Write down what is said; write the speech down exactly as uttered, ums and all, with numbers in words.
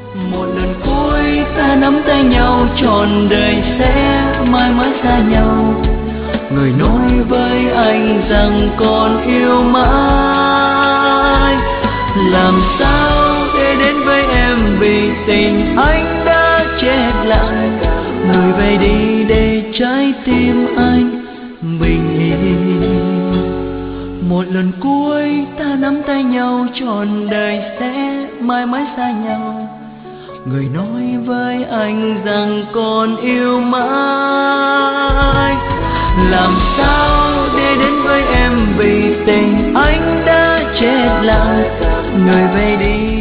Một lần cuối ta nắm tay nhau, trọn đời sẽ mãi mãi xa nhau. Người nói với anh rằng còn yêu mãi, làm sao để đến với em vì tình anh đã chết lặng. Người về đi để trái tim anh bình yên. Một lần cuối ta nắm tay nhau, trọn đời sẽ mãi mãi xa nhau. Người nói với anh rằng còn yêu mãi, làm sao để đến với em vì tình anh đã chết lặng. Người về đi